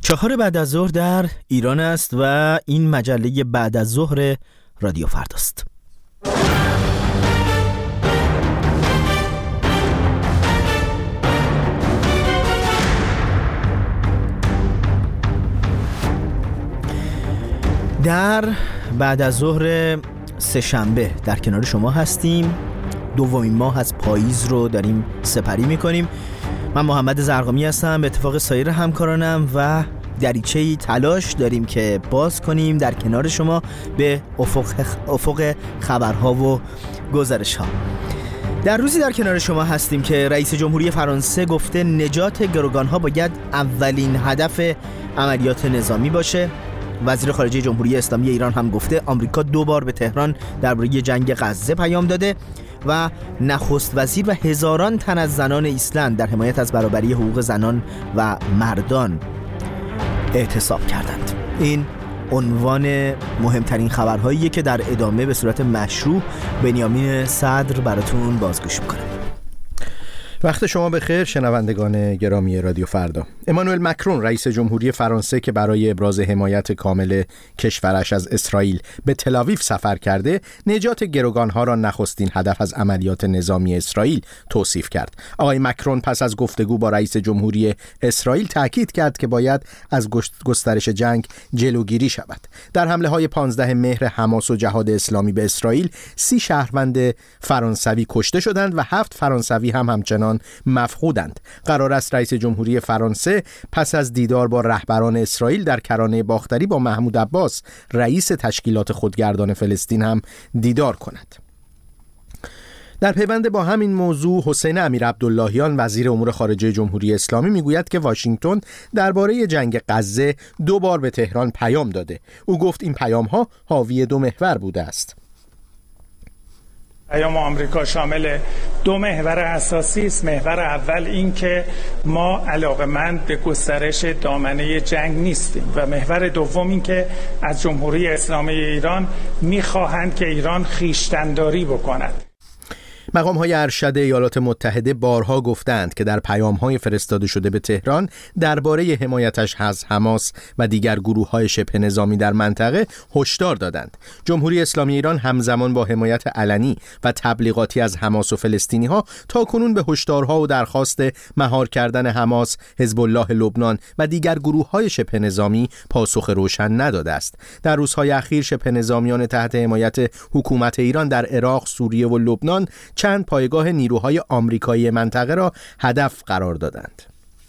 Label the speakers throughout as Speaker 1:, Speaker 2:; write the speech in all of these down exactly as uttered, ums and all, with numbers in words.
Speaker 1: چهار بعد از ظهر در ایران است و این مجله بعد از ظهر رادیو فرداست. در بعد از ظهر سه‌شنبه در کنار شما هستیم. دومین ماه از پاییز رو داریم سپری میکنیم. من محمد زرقامی هستم به اتفاق سایر همکارانم و دریچه‌ای تلاش داریم که باز کنیم در کنار شما به افق, افق خبرها و گزارش‌ها. در روزی در کنار شما هستیم که رئیس جمهوری فرانسه گفته نجات گروگان‌ها باید اولین هدف عملیات نظامی باشه. وزیر خارجه جمهوری اسلامی ایران هم گفته آمریکا دو بار به تهران درباره جنگ غزه پیام داده و نخست وزیر و هزاران تن از زنان ایسلند در حمایت از برابری حقوق زنان و مردان اعتصاب کردند. این عنوان مهمترین خبرهاییه که در ادامه به صورت مشروع بنیامین صدر براتون بازگوش میکنه.
Speaker 2: وقت شما بخیر شنوندگان گرامی رادیو فردا. امانوئل مکرون رئیس جمهوری فرانسه که برای ابراز حمایت کامل کشورش از اسرائیل به تل‌آویو سفر کرده، نجات گروگانها را نخستین هدف از عملیات نظامی اسرائیل توصیف کرد. آقای مکرون پس از گفتگو با رئیس جمهوری اسرائیل تاکید کرد که باید از گسترش جنگ جلوگیری شود. در حمله‌های پانزده مهر حماس و جهاد اسلامی به اسرائیل، سی شهروند فرانسوی کشته شدند و هفت فرانسوی هم همچنان مفقودند. قرار است رئیس جمهوری فرانسه پس از دیدار با رهبران اسرائیل در کرانه باختری با محمود عباس رئیس تشکیلات خودگردان فلسطین هم دیدار کند. در پیوند با همین موضوع حسین امیرعبداللهیان وزیر امور خارجه جمهوری اسلامی میگوید که واشنگتن درباره جنگ غزه دو بار به تهران پیام داده. او گفت این پیام‌ها حاوی دو محور بوده است.
Speaker 3: پیام آمریکا شامل دو محور اساسی است. محور اول این که ما علاقه‌مند به گسترش دامنه جنگ نیستیم و محور دوم این که از جمهوری اسلامی ایران می‌خواهند که ایران خویشتن‌داری بکند.
Speaker 2: مقام‌های ارشد ایالات متحده بارها گفتند که در پیام‌های فرستاده شده به تهران درباره حمایتش از حماس و دیگر گروه‌های شبه نظامی در منطقه هشدار دادند. جمهوری اسلامی ایران همزمان با حمایت علنی و تبلیغاتی از حماس و فلسطینی‌ها تاکنون به هشدارها و درخواست مهار کردن حماس، حزب الله لبنان و دیگر گروه‌های شبه نظامی پاسخ روشن نداده است. در روزهای اخیر شبه نظامیان تحت حمایت حکومت ایران در عراق، سوریه و لبنان چند پایگاه نیروهای آمریکایی منطقه را هدف قرار دادند.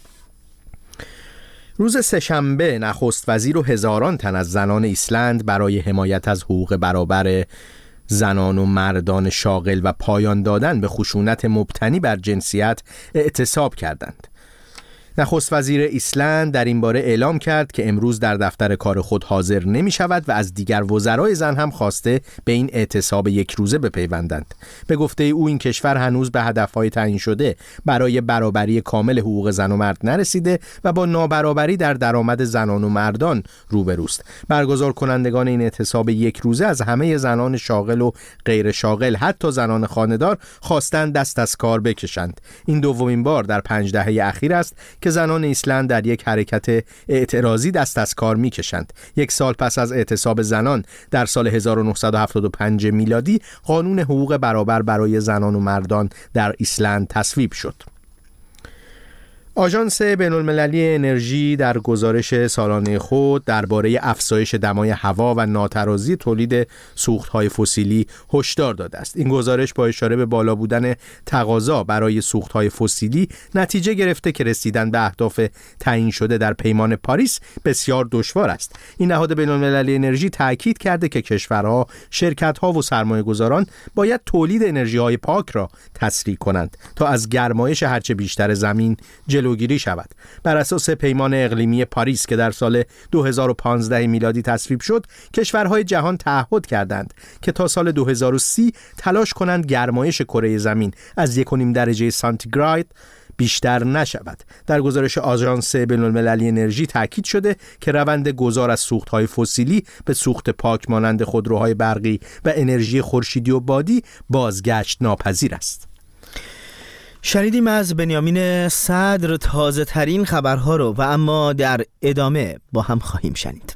Speaker 2: روز سه‌شنبه نخست وزیر و هزاران تن از زنان ایسلند برای حمایت از حقوق برابر زنان و مردان شاغل و پایان دادن به خشونت مبتنی بر جنسیت اعتصاب کردند. نخست وزیر ایسلند در این باره اعلام کرد که امروز در دفتر کار خود حاضر نمی شود و از دیگر وزرای زن هم خواسته به این اعتصاب یک روزه بپیوندند. به گفته او این کشور هنوز به هدفهای تعیین شده برای برابری کامل حقوق زن و مرد نرسیده و با نابرابری در درآمد زنان و مردان روبروست. برگزار کنندگان این اعتصاب یک روزه از همه زنان شاغل و غیر شاغل حتی زنان خانه‌دار خواستند دست از کار بکشند. این دومین بار در پنج دهه اخیر است که زنان ایسلند در یک حرکت اعتراضی دست از کار می‌کشند. یک سال پس از اعتصاب زنان در سال هزار و نهصد و هفتاد و پنج میلادی قانون حقوق برابر برای زنان و مردان در ایسلند تصویب شد. آژانس بین‌المللی انرژی در گزارش سالانه خود درباره افزایش دمای هوا و ناترازی تولید سوخت‌های فسیلی هشدار داده است. این گزارش با اشاره به بالا بودن تقاضا برای سوخت‌های فسیلی نتیجه گرفته که رسیدن به اهداف تعیین شده در پیمان پاریس بسیار دشوار است. این نهاد بین‌المللی انرژی تاکید کرده که کشورها، شرکت‌ها و سرمایه‌گذاران باید تولید انرژی‌های پاک را تسریع کنند تا از گرمایش هرچه بیشتر زمین جلوگیری شود. بر اساس پیمان اقلیمی پاریس که در سال دو هزار و پانزده میلادی تصویب شد، کشورهای جهان تعهد کردند که تا سال دو هزار و سی تلاش کنند گرمایش کره زمین از یک و نیم درجه سانتیگراد بیشتر نشود. در گزارش آژانس بین‌المللی انرژی تاکید شده که روند گذار از سوخت‌های فسیلی به سوخت پاک مانند خودروهای برقی و انرژی خورشیدی و بادی بازگشت ناپذیر است.
Speaker 1: شنیدیم از بنیامین صدر تازه ترین خبرها رو و اما در ادامه با هم خواهیم شنید.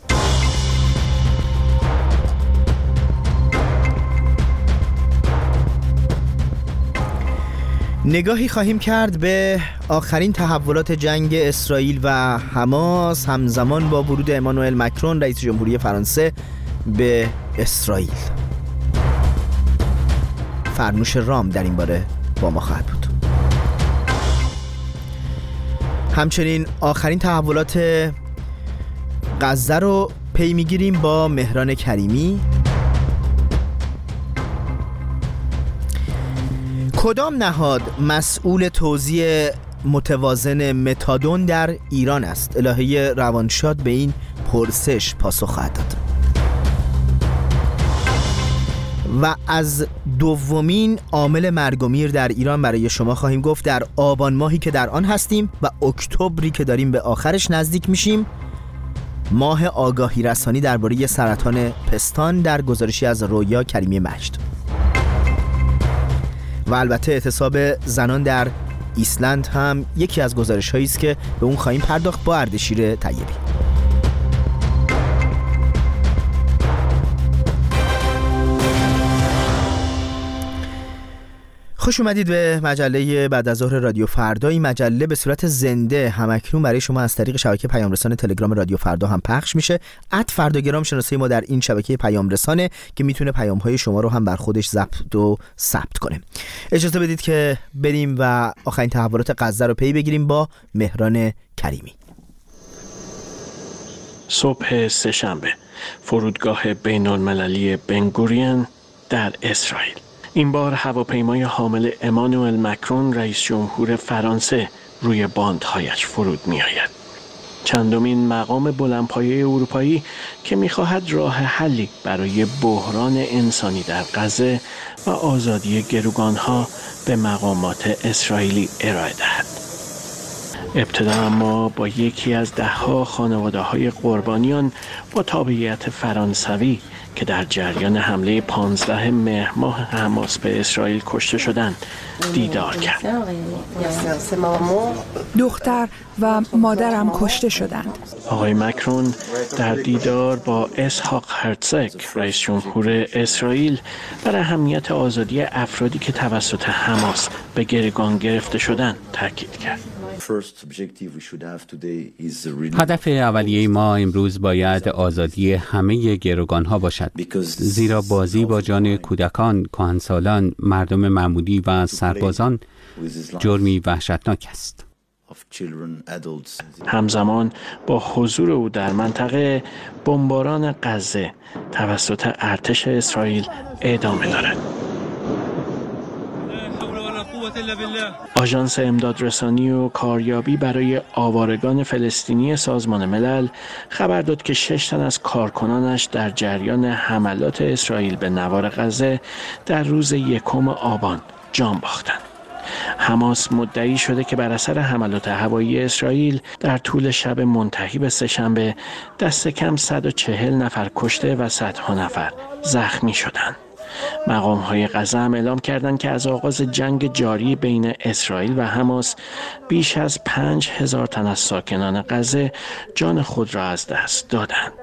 Speaker 1: نگاهی خواهیم کرد به آخرین تحولات جنگ اسرائیل و حماس همزمان با ورود امانوئل مکرون رئیس جمهوری فرانسه به اسرائیل. فرنوش رام در این باره با ما خواهد بود. همچنین آخرین تحولات غزه رو پی میگیریم با مهران کریمی. کدام نهاد مسئول توزیع متوازن متادون در ایران است؟ الهه روانشاد به این پرسش پاسخ خواهد داد. و از دومین عامل مرگ و میر در ایران برای شما خواهیم گفت در آبان ماهی که در آن هستیم و اکتبری که داریم به آخرش نزدیک میشیم. ماه آگاهی رسانی درباره سرطان پستان در گزارشی از رویا کریمی مجد. و البته اعتصاب زنان در ایسلند هم یکی از گزارش‌هایی است که به اون خواهیم پرداخت با اردشیر طیبی. خوش اومدید به مجله بعد از ظهر رادیو فردا. این مجله به صورت زنده همکنون برای شما از طریق شبکه پیام رسان تلگرام رادیو فردا هم پخش میشه. ات فرداگرام شناسه ما در این شبکه پیام رسانه که میتونه پیام های شما رو هم بر خودش ضبط و ثبت کنه. اجازه بدید که بریم و آخرین تحولات غزه رو پی بگیریم با مهران کریمی.
Speaker 4: صبح سه‌شنبه فرودگاه بین‌المللی بن‌گوریون در اسرائیل. این بار هواپیمای حامل امانوئل مکرون رئیس جمهور فرانسه روی باندهایش فرود می آید. چندمین مقام بلندپایه اروپایی که می خواهد راه حلی برای بحران انسانی در غزه و آزادی گروگانها به مقامات اسرائیلی ارائه دهد. ابتدا اما با یکی از دهها خانواده‌های قربانیان با تابعیت فرانسوی که در جریان حمله پانزده مهر ماه حماس به اسرائیل کشته شدند دیدار کرد.
Speaker 5: دختر و مادرم کشته شدند.
Speaker 4: آقای مکرون در دیدار با اسحاق هرتزگ رئیس جمهور اسرائیل بر اهمیت آزادی افرادی که توسط حماس به گروگان گرفته شدند تاکید کرد.
Speaker 6: هدف اولیه ما امروز باید آزادی همه گروگان‌ها باشد، زیرا بازی با جان کودکان، کهنسالان، مردم معمولی و سربازان جرمی وحشتناک است.
Speaker 4: همزمان با حضور او در منطقه، بمباران غزه توسط ارتش اسرائیل ادامه دارد. آژانس امدادرسانی و کاریابی برای آوارگان فلسطینی سازمان ملل خبر داد که شش تن از کارکنانش در جریان حملات اسرائیل به نوار غزه در روز یکم آبان جان باختند. حماس مدعی شده که بر اثر حملات هوایی اسرائیل در طول شب منتهی به سه‌شنبه دست کم صد و چهل نفر کشته و صدها نفر زخمی شدند. مقام‌های غزه هم اعلام کردند که از آغاز جنگ جاری بین اسرائیل و حماس بیش از پنج هزار تن از ساکنان غزه جان خود را از دست دادند.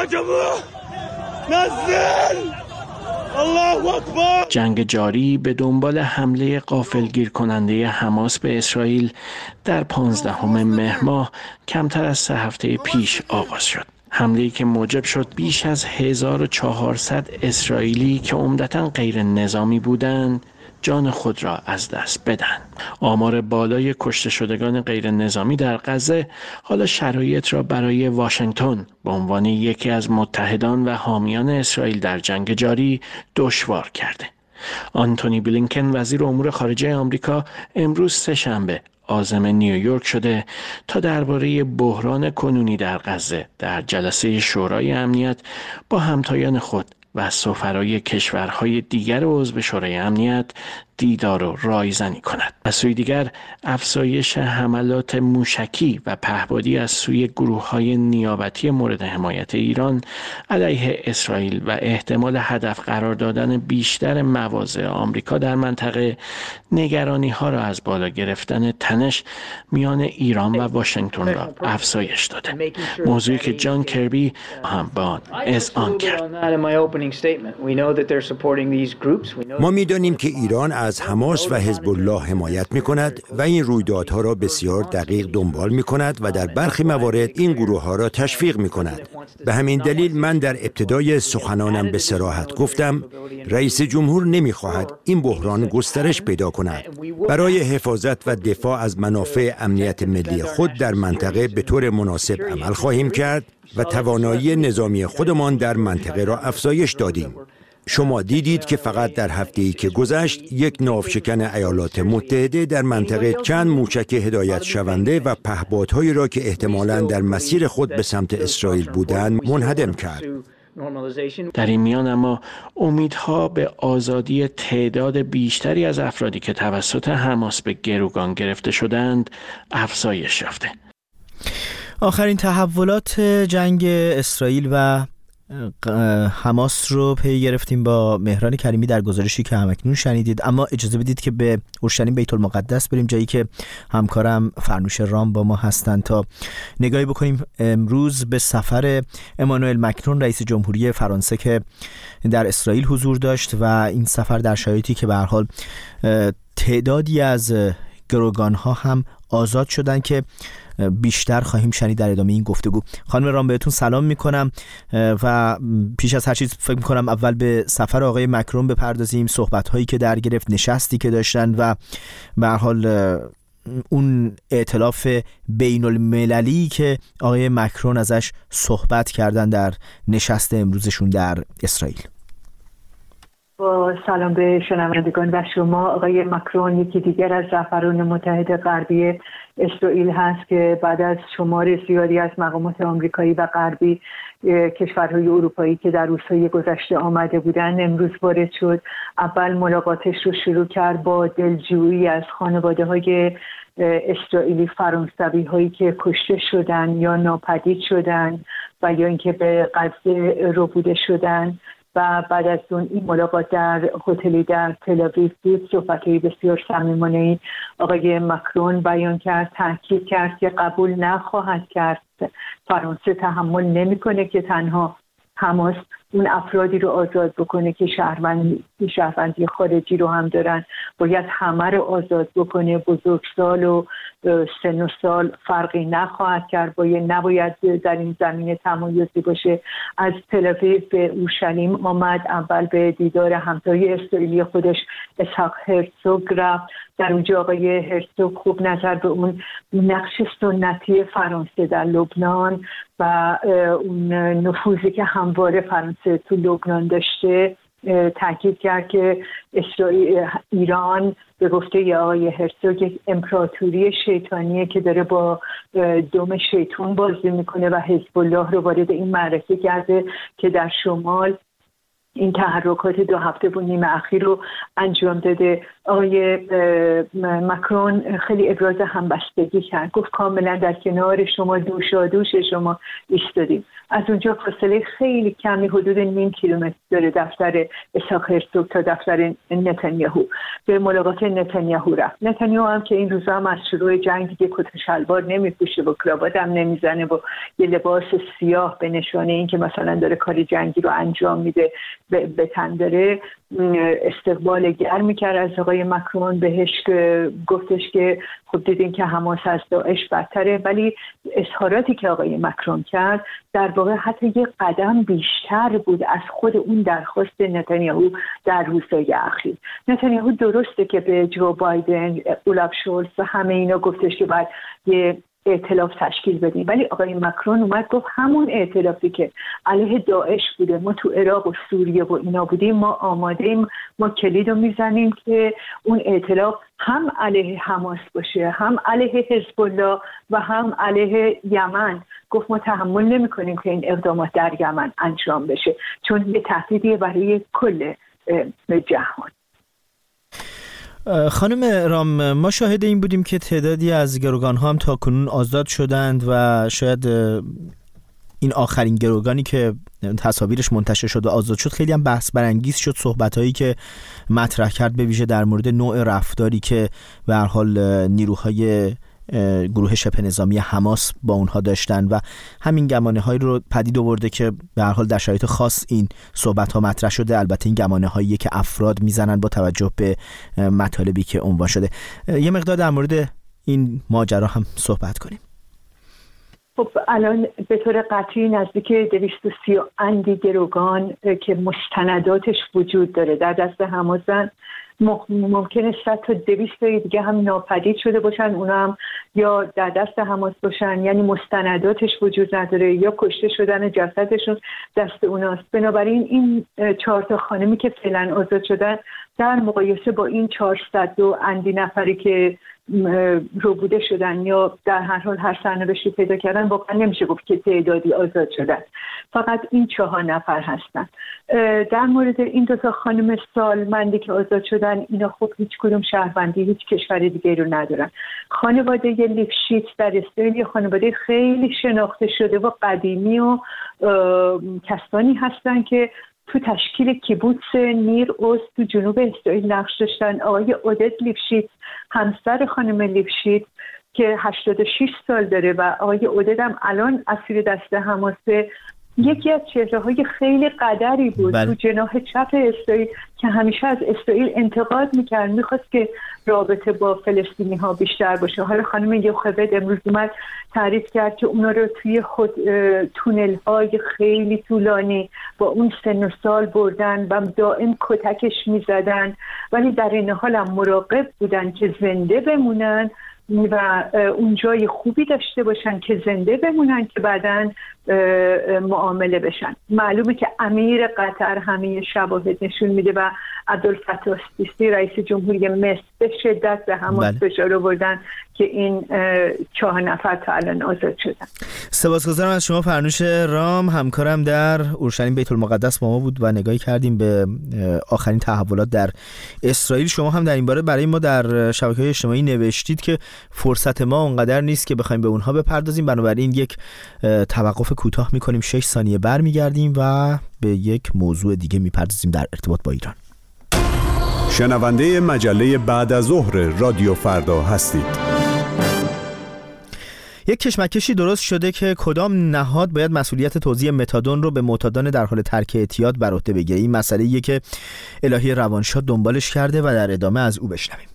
Speaker 4: جنگ جاری به دنبال حمله غافلگیر کننده حماس به اسرائیل در پانزدهم مهر ماه کمتر از سه هفته پیش آغاز شد. حمله‌ای که موجب شد بیش از هزار و چهارصد اسرائیلی که عمدتاً غیر نظامی بودند جان خود را از دست بدن. آمار بالای کشته شدگان غیر نظامی در غزه حالا شرایط را برای واشنگتن به عنوان یکی از متحدان و حامیان اسرائیل در جنگ جاری دشوار کرده. آنتونی بلینکن وزیر امور خارجه آمریکا امروز سه‌شنبه عازم نیویورک شده تا درباره بحران کنونی در غزه در جلسه شورای امنیت با همتایان خود و سفرای کشورهای دیگر عضو شورای امنیت دیدار و رایزنی کند. از سوی دیگر افزایش حملات موشکی و پهپادی از سوی گروه‌های نیابتی مورد حمایت ایران علیه اسرائیل و احتمال هدف قرار دادن بیشتر مواضع آمریکا در منطقه نگرانی‌ها را از بالا گرفتن تنش میان ایران و واشنگتن را افزایش داده. موضوعی که جان کربی هم با آن اذعان کرد.
Speaker 7: ما می‌دانیم که ایران از حماس و حزب الله حمایت می‌کند و این رویدادها را بسیار دقیق دنبال می‌کند و در برخی موارد این گروه‌ها را تشویق می‌کند. به همین دلیل من در ابتدای سخنانم به صراحت گفتم رئیس جمهور نمی‌خواهد این بحران گسترش پیدا کند. برای حفاظت و دفاع از منافع امنیت ملی خود در منطقه به طور مناسب عمل خواهیم کرد و توانایی نظامی خودمان در منطقه را افزایش دادیم. شما دیدید که فقط در هفته‌ای که گذشت یک ناوشکن ایالات متحده در منطقه چند موشک هدایت شونده و پهپادهایی را که احتمالاً در مسیر خود به سمت اسرائیل بودند منهدم کرد.
Speaker 4: در این میان اما امیدها به آزادی تعداد بیشتری از افرادی که توسط حماس به گروگان گرفته شدند افزایش یافته.
Speaker 1: آخرین تحولات جنگ اسرائیل و حماس رو پی گرفتیم با مهران کریمی در گزارشی که همکنون شنیدید، اما اجازه بدید که به اورشلیم بیت المقدس بریم، جایی که همکارم فرنوش رام با ما هستند تا نگاهی بکنیم امروز به سفر امانوئل مکرون رئیس جمهوری فرانسه که در اسرائیل حضور داشت و این سفر در شرایطی که به هر حال تعدادی از گروگان‌ها هم آزاد شدن که بیشتر خواهیم شنید در ادامه این گفتگو. خانم رام بهتون سلام میکنم و پیش از هر چیز فکر میکنم اول به سفر آقای مکرون بپردازیم، صحبت‌هایی که در گرفت، نشستی که داشتن و به هر حال اون ائتلاف بین المللی که آقای مکرون ازش صحبت کردن در نشست امروزشون در اسرائیل.
Speaker 8: با سلام به شنوندگان و شما. آقای مکرون یکی دیگر از رهبران متحد غربی اسرائیل هست که بعد از شمار زیادی از مقامات آمریکایی و غربی کشورهای اروپایی که در روزهای گذشته آمده بودند امروز وارد شد. اول ملاقاتش رو شروع کرد با دلجویی از خانواده‌های اسرائیلی فرانسوی هایی که کشته شدن یا ناپدید شدن و یا اینکه به غزه ربوده شدن و بعد از اون این ملاقات در هتلی در تل‌آویو بود. صحبت‌های بسیار صمیمانه‌ای آقای مکرون بیان کرد، تاکید کرد که قبول نخواهد کرد، فرانسه تحمل نمی‌کنه که تنها حماس اون افرادی رو آزاد بکنه که شهروندی شهروندی خارجی رو هم دارن، باید همه رو آزاد بکنه. بزرگسال و سن و سال فرقی نخواهد کرد، باید نباید در این زمینه تمایزی باشه. از تل‌آویو به اورشلیم آمد، اول به دیدار همتای اسرائیلی خودش اسحاق هرزوگ رفت. در اونجا آقای هرزوگ خوب نظر به اون نقش سنتی فرانسه در لبنان و اون نفوذی که همواره فرانسه تو لبنان داشته تاکید کرد که اسرائیل ایران به گفته آقای هرزوگ یک امپراتوری شیطانیه که داره با دم شیطان بازی میکنه و حزب الله رو وارد این معرکه کرده که در شمال این تحرکات دو هفته و نیم اخیر رو انجام داده. آقای مکرون خیلی ابراز همبستگی کرد، گفت کاملا در کنار شما، دوشادوش شما ایستادیم. از اونجا فاصله خیلی کمی حدود نیم کیلومتر داره دفتر اسحاق هرزوگ تا دفتر نتانیاهو. به ملاقات نتانیاهو رفت. نتانیاهو هم که این روزا هم از شروع جنگ دیگه کت و شلوار نمیپوشه و کراوات هم نمیزنه و یه لباس سیاه به نشانه این که مثلا داره کار جنگی رو انجام میده به تن داره، استقبال گرمی کرد از آقای مکرون. بهش گفتش که خب دیدین که حماس از داعش بدتره، ولی اظهاراتی که آقای مکرون کرد در واقع حتی یک قدم بیشتر بود از خود اون درخواست نتانیاهو در روزهای اخیر. نتانیاهو درسته که به جو بایدن، اولاف شولز و همه اینا گفتش که باید یه ائتلاف تشکیل بدیم، ولی آقای مکرون اومد گفت همون ائتلافی که علیه داعش بوده، ما تو عراق و سوریه و اینا بودیم، ما آماده ایم، ما کلید رو میزنیم که اون ائتلاف هم علیه حماس باشه، هم علیه حزب الله و هم علیه یمن. گفت ما تحمل نمی کنیم که این اقدامات در یمن انجام بشه، چون یه تهدیدیه برای کل جهان.
Speaker 1: خانم رام، ما شاهد این بودیم که تعدادی از گروگان‌ها هم تا کنون آزاد شدند و شاید این آخرین گروگانی که تصاویرش منتشر شد و آزاد شد خیلی هم بحث برانگیز شد. صحبتایی که مطرح کرد به ویژه در مورد نوع رفتاری که به هر حال نیروهای گروه شبه نظامی حماس با اونها داشتن و همین گمانه‌هایی رو پدید آورده که به هر حال در شرایط خاص این صحبت‌ها مطرح شده. البته این گمانه‌هایی که افراد میزنن با توجه به مطالبی که عنوان شده. یه مقدار در مورد این ماجرا هم صحبت کنیم.
Speaker 8: خب الان به طور قطعی نزدیک دویست و سی اندی گروگان که مستنداتش وجود داره در دست حماسن. ممکنه صد تا دویست دیگه هم ناپدید شده باشن، اونا هم یا در دست حماس باشن، یعنی مستنداتش وجود نداره یا کشته شدن جسدشون دست اوناست. بنابراین این چهار تا خانمی که فعلا آزاد شدن در مقایسه با این چهارصد و اندی نفری که ربوده شدن یا در هر حال هر سرنوشتی پیدا کردن واقعا نمیشه گفت که تعدادی آزاد شدن. فقط این چهار نفر هستن. در مورد این دو تا خانم سالمندی که آزاد شدن، اینا خب هیچ کدوم شهروندی هیچ کشور دیگه رو ندارن. خانواده لیفشیتز در اسرائیل خانواده خیلی شناخته شده و قدیمی و کسانی هستن که تو تشکیل کیبوتس نیر اوز تو جنوب اسرائیل نقش داشتن. آقای عودت لیفشیتز همسر خانم لیفشیتز که هشتاد و شش سال داره و آقای عودت هم الان اسیر دست حماسه، یکی از چهره‌های خیلی قدری بود بله. تو جناح چپ اسرائیل که همیشه از اسرائیل انتقاد میکرد، میخواست که رابطه با فلسطینی ها بیشتر باشه. حالا خانم یوخبد امروز اومد تعریف کرد که اونا رو توی خود تونل های خیلی طولانی با اون سن و سال بردن و دائم کتکش میزدن، ولی در این حال هم مراقب بودن که زنده بمونن و اون جای خوبی داشته باشن که زنده بمونن که بعداً معامله بشن. معلومه که امیر قطر همه شواهد نشون میده و عبدالفتاح السیسی رئیس جمهوری مصر به شدت به حماس فشار آوردن که این چهار نفر تا الان آزاد شدن.
Speaker 1: سپاسگزارم از شما فرنوش رام، همکارم در اورشلیم بیت المقدس با ما بود و نگاهی کردیم به آخرین تحولات در اسرائیل. شما هم در این باره برای ما در شبکه‌های اجتماعی نوشتید که فرصت ما اونقدر نیست که بخوایم به اونها بپردازیم، بنابراین یک توقف کوتاه می‌کنیم، شش ثانیه برمیگردیم و به یک موضوع دیگه می‌پردازیم در ارتباط با ایران.
Speaker 9: شنونده مجله بعد از ظهر رادیو فردا هستید.
Speaker 1: یک کشمکشی درست شده که کدام نهاد باید مسئولیت توزیع متادون رو به معتادان در حال ترک اعتیاد بر عهده بگیره. این مسئله‌ایه که الهی روانشاد دنبالش کرده و در ادامه از او بشنویم.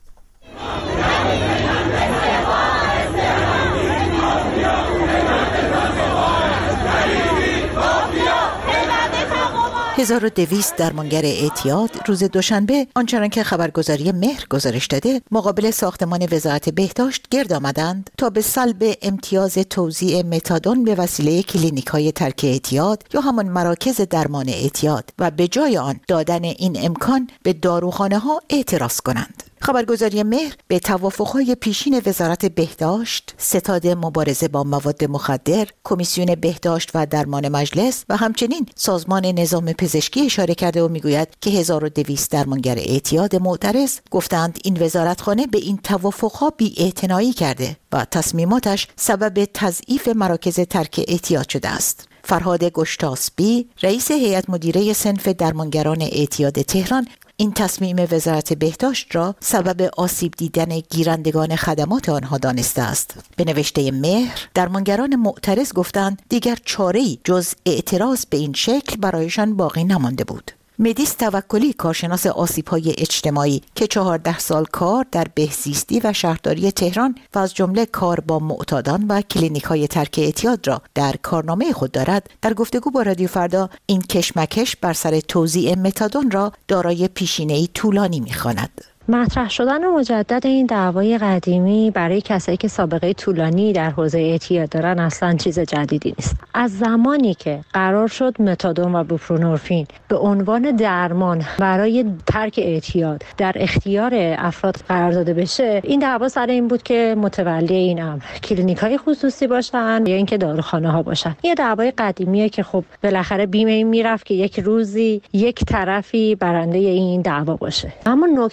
Speaker 10: هزار و دویست درمانگر اعتیاد روز دوشنبه آنچنان که خبرگزاری مهر گزارش داده مقابل ساختمان وزارت بهداشت گرد آمدند تا به سلب امتیاز توزیع متادون به وسیله کلینیک‌های ترک اعتیاد یا همان مراکز درمان اعتیاد و به جای آن دادن این امکان به داروخانه‌ها اعتراض کنند. خبرگزاری مهر به توافق‌های پیشین وزارت بهداشت، ستاد مبارزه با مواد مخدر، کمیسیون بهداشت و درمان مجلس و همچنین سازمان نظام پزشکی اشاره کرده و میگوید که هزار و دویست درمانگر اعتیاد معترض گفتند این وزارتخانه به این توافق‌ها بی‌اعتنایی کرده و تصمیماتش سبب تضعیف مراکز ترک اعتیاد شده است. فرهاد گشتاسبی، رئیس هیئت مدیره صنف درمانگران اعتیاد تهران، این تصمیم وزارت بهداشت را سبب آسیب دیدن گیرندگان خدمات آنها دانسته است. به نوشته مهر، درمانگران معترض گفتند دیگر چاره‌ای جز اعتراض به این شکل برایشان باقی نمانده بود. مدیس توکلی، کارشناس آسیب‌های اجتماعی که چهارده سال کار در بهزیستی و شهرداری تهران و از جمله کار با معتادان و کلینیک‌های ترک اعتیاد را در کارنامه خود دارد، در گفتگو با رادیو فردا این کشمکش بر سر توزیع متادون را دارای پیشینه‌ای طولانی می‌خواند.
Speaker 11: مطرح شدن مجدد این دعوای قدیمی برای کسایی که سابقه طولانی در حوزه اعتیاد دارن اصلا چیز جدیدی نیست. از زمانی که قرار شد متادون و بوپرونورفین به عنوان درمان برای ترک اعتیاد در اختیار افراد قرار داده بشه، این دعوا سر این بود که متولی این امر کلینیک‌های خصوصی باشن یا اینکه داروخانه‌ها باشن. یه دعوای قدیمیه که خب بالاخره بیمه این میرفت که یک روزی یک طرفی برنده این دعوا باشه. اما نکته‌ای که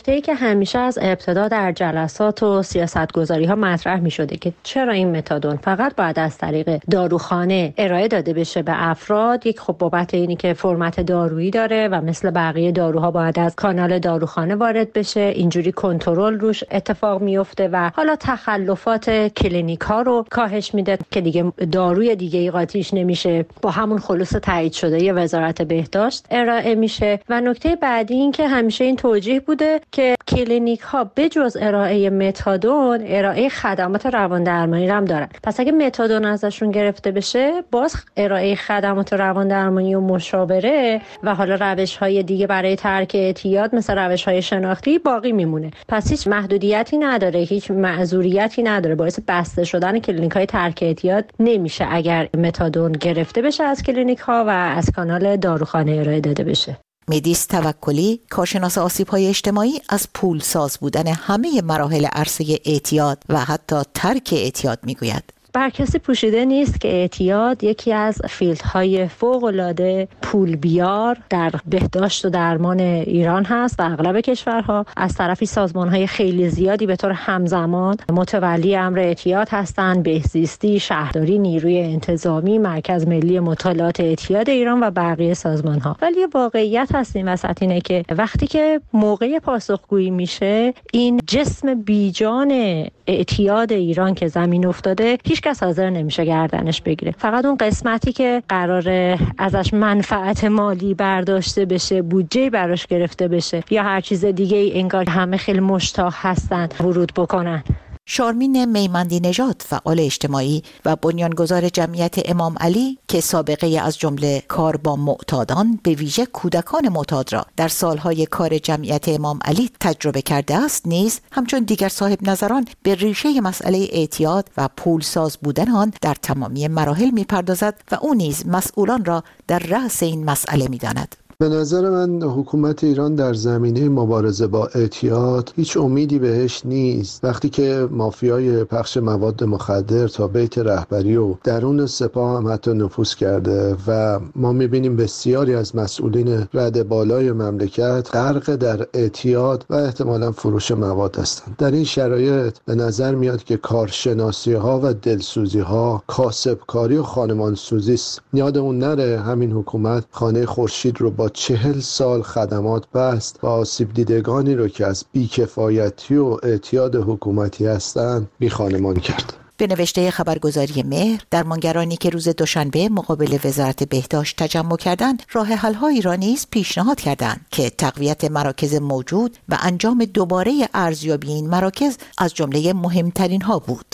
Speaker 11: همیشه از ابتدا در جلسات و سیاستگذاری ها مطرح می شده که چرا این متادون فقط باید از طریق داروخانه ارائه داده بشه به افراد. یک خب بابت اینی که فرمت دارویی داره و مثل بقیه داروها باید از کانال داروخانه وارد بشه، اینجوری کنترل روش اتفاق میفته و حالا تخلفات کلینیک ها رو کاهش میده که دیگه داروی دیگه قاطیش نمیشه، با همون خلوص تایید شده ی وزارت بهداشت ارائه میشه. و نکته بعدی این که همیشه این توجیه بوده که کلینیک ها بجز ارائه متادون ارائه خدمات روان درمانی هم دارن، پس اگه متادون ازشون گرفته بشه باز ارائه خدمات روان درمانی و مشاوره و حالا روش های دیگه برای ترک اعتیاد مثل روش های شناختی باقی میمونه. پس هیچ محدودیتی نداره، هیچ معذوریتی نداره، باعث بسته شدن کلینیک های ترک اعتیاد نمیشه اگر متادون گرفته بشه از کلینیک ها و از کانال داروخانه ارائه داده بشه.
Speaker 10: مهدیس توکلی، کارشناس آسیب‌های اجتماعی، از پول ساز بودن همه مراحل عرصه اعتیاد و حتی ترک اعتیاد میگوید.
Speaker 11: بر کسی پوشیده نیست که اعتیاد یکی از فیلدهای فوق‌العاده پول بیار در بهداشت و درمان ایران هست و اغلب کشورها. از طرفی سازمان‌های خیلی زیادی به طور همزمان متولی امر اعتیاد هستند: بهزیستی، شهرداری، نیروی انتظامی، مرکز ملی مطالعات اعتیاد ایران و بقیه سازمان‌ها. ولی واقعیت هست این وسط اینه که وقتی که موقع پاسخگویی میشه، این جسم بیجان اعتیاد ایران که زمین افتاده هیچ کس حاضر نمیشه گردنش بگیره. فقط اون قسمتی که قراره ازش منفعت مالی برداشته بشه، بودجه براش گرفته بشه یا هر چیز دیگه ای، انگار همه خیلی مشتاق هستن ورود بکنن.
Speaker 10: شارمین میمندی نژاد، فعال اجتماعی و بنیانگذار جمعیت امام علی که سابقه از جمله کار با معتادان، به ویژه کودکان معتاد را در سالهای کار جمعیت امام علی تجربه کرده است، نیز همچون دیگر صاحب نظران به ریشه مسئله اعتیاد و پولساز بودن آن در تمامی مراحل می‌پردازد و او نیز مسئولان را در رأس این مسئله می‌داند.
Speaker 12: به نظر من حکومت ایران در زمینه مبارزه با اعتیاد هیچ امیدی بهش نیست. وقتی که مافیای پخش مواد مخدر تا بیت رهبری و درون سپاه هم حتی نفوذ کرده و ما میبینیم بسیاری از مسئولین رده بالای مملکت غرق در اعتیاد و احتمالاً فروش مواد هستند. در این شرایط به نظر میاد که کارشناسی ها و دلسوزی ها کاسبکاری و خانمانسوزی است. یادمون نره همین حکومت خانه خورشید رو با چهل سال خدمات بست و آسیب دیدگانی رو که از بیکفایتی و اعتیاد حکومتی هستند بیخانمان کرد.
Speaker 10: به نوشته خبرگزاری مهر، درمانگرانی که روز دوشنبه مقابل وزارت بهداشت تجمع کردند، راه حل‌هایی را نیز پیشنهاد کردند که تقویت مراکز موجود و انجام دوباره ارزیابی این مراکز از جمله مهمترین ها بود.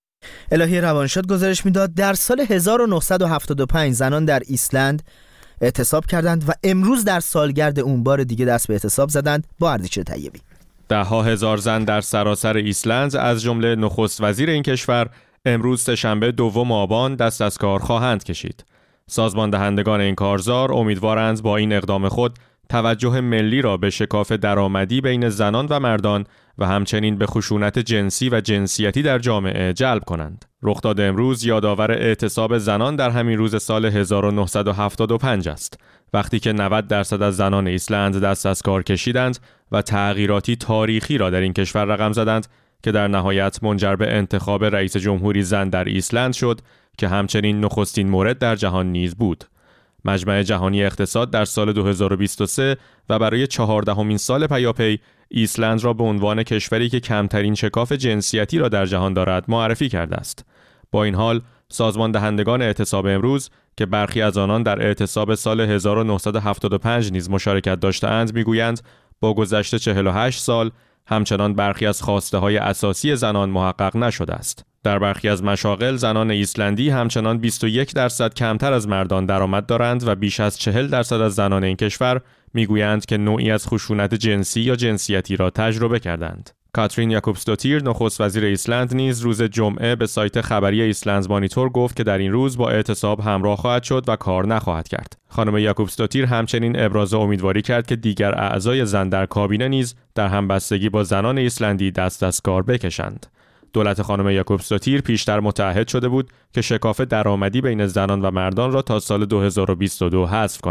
Speaker 1: الهی روانشاد گزارش میداد در سال هزار و نهصد و هفتاد و پنج زنان در ایسلند اعتصاب کردند و امروز در سالگرد اون بار دیگه دست به اعتصاب زدند. با اردیچ طیبی.
Speaker 13: ده ها هزار زن در سراسر ایسلند از جمله نخست وزیر این کشور امروز سه‌شنبه دوم آبان دست از کار خواهند کشید. سازمان دهندگان این کارزار امیدوارند با این اقدام خود توجه ملی را به شکاف درآمدی بین زنان و مردان و همچنین به خشونت جنسی و جنسیتی در جامعه جلب کنند. رخداد امروز یادآور اعتصاب زنان در همین روز سال هزار و نهصد و هفتاد و پنج است، وقتی که نود درصد از زنان ایسلند دست از کار کشیدند و تغییراتی تاریخی را در این کشور رقم زدند که در نهایت منجر به انتخاب رئیس جمهوری زن در ایسلند شد که همچنین نخستین مورد در جهان نیز بود. مجمع جهانی اقتصاد در سال دو هزار و بیست و سه و برای چهاردهمین سال پیاپی ایسلند را به عنوان کشوری که کمترین شکاف جنسیتی را در جهان دارد معرفی کرده است. با این حال سازمان دهندگان اعتصاب امروز که برخی از آنان در اعتصاب سال هزار و نهصد و هفتاد و پنج نیز مشارکت داشته‌اند میگویند با گذشت چهل و هشت سال همچنان برخی از خواسته‌های اساسی زنان محقق نشده است. در برخی از مشاغل زنان ایسلندی همچنان بیست و یک درصد کمتر از مردان درآمد دارند و بیش از چهل درصد از زنان این کشور میگویند که نوعی از خشونت جنسی یا جنسیتی را تجربه کردند. کاترین یاکوبسدوتیر نخست وزیر ایسلند نیز روز جمعه به سایت خبری ایسلند مانیتور گفت که در این روز با اعتصاب همراه خواهد شد و کار نخواهد کرد. خانم یاکوبسدوتیر همچنین ابراز امیدواری کرد که دیگر اعضای زن در کابینه نیز در همبستگی با زنان ایسلندی دست از کار بکشند. دولت خانم یاکوبسدوتیر پیشتر متعهد شده بود که شکاف درآمدی بین زنان و مردان را تا سال دو هزار و بیست و دو حذف کند.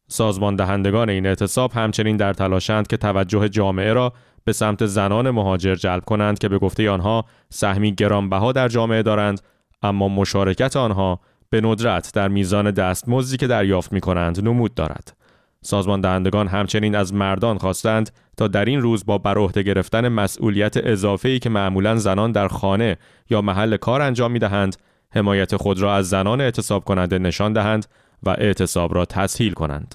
Speaker 13: سازمان دهندگان این اعتصاب همچنین در تلاشند که توجه جامعه را به سمت زنان مهاجر جلب کنند که به گفته آنها سهمی گرانبها در جامعه دارند، اما مشارکت آنها به ندرت در میزان دستمزدی که دریافت می‌کنند نمود دارد. سازمان دهندگان همچنین از مردان خواستند تا در این روز با بر عهده گرفتن مسئولیت اضافه‌ای که معمولاً زنان در خانه یا محل کار انجام می‌دهند، حمایت خود را از زنان اعتصاب کننده نشان دهند و اعتصاب را تسهیل کنند.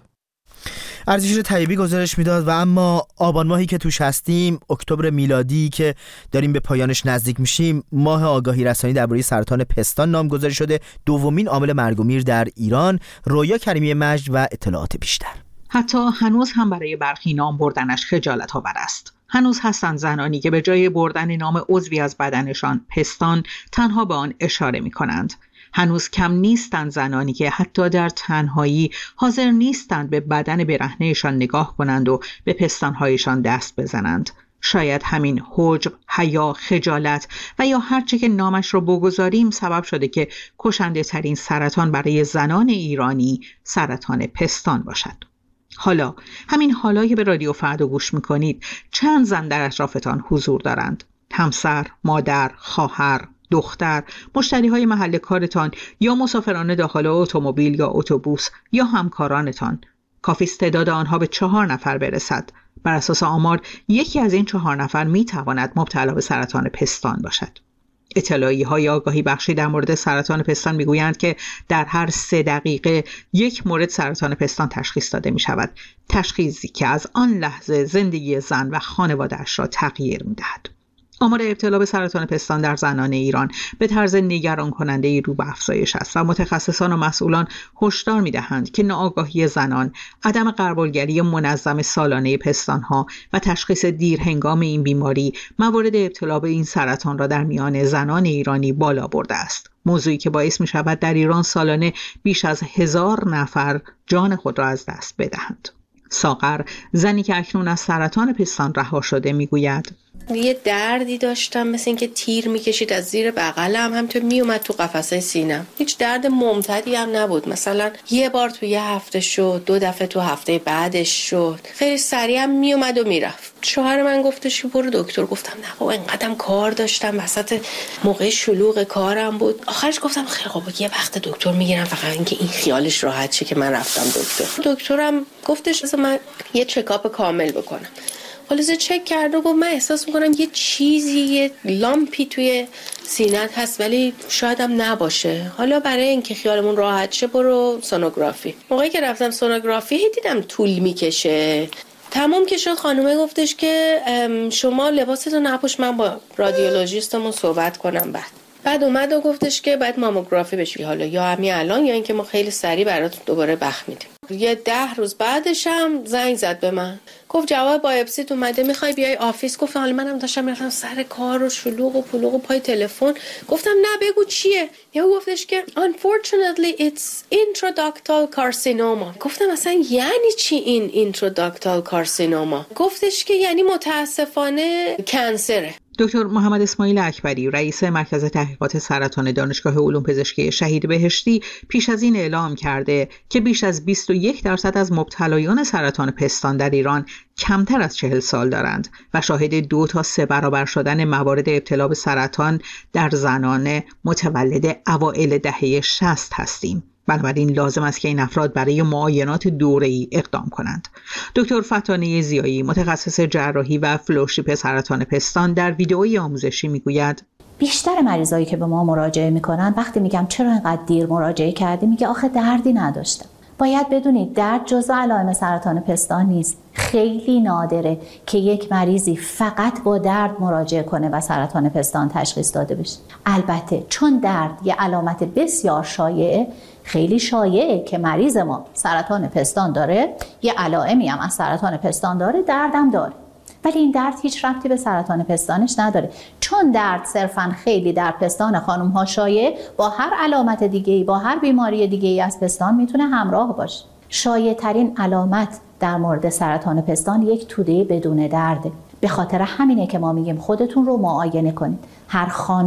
Speaker 1: ارزش طیبی گزارش میداد. و اما آبان ماهی که توش هستیم، اکتبر میلادی که داریم به پایانش نزدیک میشیم، ماه آگاهی رسانی درباره سرطان پستان نامگذاری شده، دومین عامل مرگ و میر در ایران. رویا کریمی مجد و اطلاعات بیشتر.
Speaker 14: حتی هنوز هم برای برخی نام بردنش خجالت آور است. هنوز هستند زنانی که به جای بردن نام عضوی از بدنشان پستان تنها به آن اشاره می کنند. هنوز کم نیستند زنانی که حتی در تنهایی حاضر نیستند به بدن برهنه‌شان نگاه کنند و به پستانهایشان دست بزنند. شاید همین حجب، حیا، خجالت و یا هرچه که نامش رو بگذاریم سبب شده که کشنده ترین سرطان برای زنان ایرانی سرطان پستان باشد. حالا همین حالا که به رادیو فردا گوش میکنید، چند زن در اطرافتان حضور دارند؟ همسر، مادر، خواهر، دختر، مشتری های محل کارتان یا مسافران داخل اتومبیل یا اتوبوس یا همکارانتان. کافی است تعداد آنها به چهار نفر برسد. بر اساس آمار یکی از این چهار نفر می تواند مبتلا به سرطان پستان باشد. اطلاعیه های آگاهی بخشی در مورد سرطان پستان می گویند که در هر سه دقیقه یک مورد سرطان پستان تشخیص داده می شود. تشخیصی که از آن لحظه زندگی زن و خانواده‌اش را تغییر می دهد. آمار ابتلا به سرطان پستان در زنان ایران به طرز نگران کننده رو به افزایش است و متخصصان و مسئولان هشدار می‌دهند که ناآگاهی زنان، عدم غربالگری منظم سالانه پستان‌ها و تشخیص دیرهنگام این بیماری موارد ابتلا به این سرطان را در میان زنان ایرانی بالا برده است. موضوعی که باعث می‌شود در ایران سالانه بیش از هزار نفر جان خود را از دست بدهند. ساغر، زنی که اکنون از سرطان پستان رها شده، میگوید
Speaker 15: یه دردی داشتم مثل اینکه تیر میکشید از زیر بغلم، همینطور میومد تو قفسه سینم. هیچ درد ممتدی هم نبود، مثلا یه بار تو یه هفته شد، دو دفعه تو هفته بعدش شد، خیلی سریع هم میومد و میرفت. شوهر من گفتش که برو دکتر. گفتم نه بابا، اینقدرم کار داشتم، وسط موقع شلوغ کارم بود. آخرش گفتم خیلی خوب یه وقت دکتر میگیرم، فقط اینکه این خیالش راحت شه که من رفتم دکتر. دکترم گفتش از من یه چکاپ کامل بکنم. خلاصه چک کرد و گفت من احساس میکنم یه چیزی، یه لامپی توی سینت هست ولی شاید هم نباشه. حالا برای اینکه خیالمون راحت شه برو سونوگرافی. موقعی که رفتم سونوگرافی دیدم طول میکشه. تمام که شد خانومه گفتش که شما لباستو نپوش، من با رادیولوژیستمون صحبت کنم. بعد بعد اومد و گفتش که باید ماموگرافی بشی، حالا یا همین الان یا اینکه ما خیلی سریع برات دوباره بخ میدیم. یه ده روز بعدش هم زنگ زد به من، گفت جواب بایوپسیت اومده، میخوای بیای آفیس؟ گفتم حالا منم داشتم میرفتم سر کار و شلوغ و پلوغ و پای تلفن. گفتم نه بگو چیه؟ یا گفتش که unfortunately it's intraductal carcinoma. گفتم اصلا یعنی چی این intraductal carcinoma؟ گفتش که یعنی متاسفانه کنسره.
Speaker 14: دکتر محمد اسماعیل اکبری، رئیس مرکز تحقیقات سرطان دانشگاه علوم پزشکی شهید بهشتی، پیش از این اعلام کرده که بیش از بیست و یک درصد از مبتلایان سرطان پستان در ایران کمتر از چهل سال دارند و شاهد دو تا سه برابر شدن موارد ابتلا به سرطان در زنان متولد اوایل دهه شصت هستیم. بنابراین لازم است که این افراد برای معاینات دوره‌ای اقدام کنند. دکتر فتانه ضیایی، متخصص جراحی و فلوشیپ سرطان پستان، در ویدئوی آموزشی میگوید
Speaker 16: بیشتر مریضایی که به ما مراجعه میکنن وقتی میگم چرا اینقدر دیر مراجعه کردی، میگه آخه دردی نداشتم. باید بدونید درد جزء علائم سرطان پستان نیست. خیلی نادره که یک مریضی فقط با درد مراجعه کنه و سرطان پستان تشخیص داده بشه. البته چون درد یه علامت بسیار شایعه، خیلی شایعه که مریض ما سرطان پستان داره، یه علائمی هم از سرطان پستان داره، دردم داره، ولی این درد هیچ ربطی به سرطان پستانش نداره. چون درد صرفاً خیلی در پستان خانم ها شایعه، با هر علامت دیگه‌ای، با هر بیماری دیگه‌ای از پستان میتونه همراه باشه. شایع ترین علامت در مورد سرطان پستان یک توده بدون درده. به خاطر همینه که ما میگیم خودتون رو معاینه کنید. هر خانومی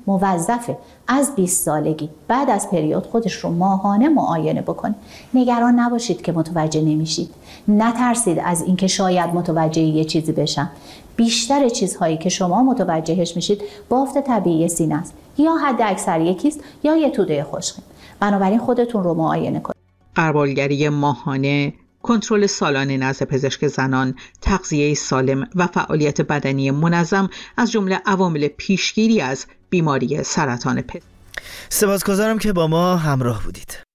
Speaker 16: موظفه از بیست سالگی بعد از پریود خودش رو ماهانه معاینه بکنه. نگران نباشید که متوجه نمیشید، نترسید از اینکه شاید متوجه یه چیزی بشن. بیشتر چیزهایی که شما متوجهش میشید بافت طبیعی سینه است، یا حد اکثر یکیست یا یه توده خشکی. بنابراین خودتون رو معاینه کنید.
Speaker 14: غربالگری ماهانه، کنترل سالانه نزد پزشک زنان، تغذیه سالم و فعالیت بدنی منظم از جمله عوامل پیشگیری از بیماری سرطان پستان.
Speaker 1: سپاسگزارم که با ما همراه بودید.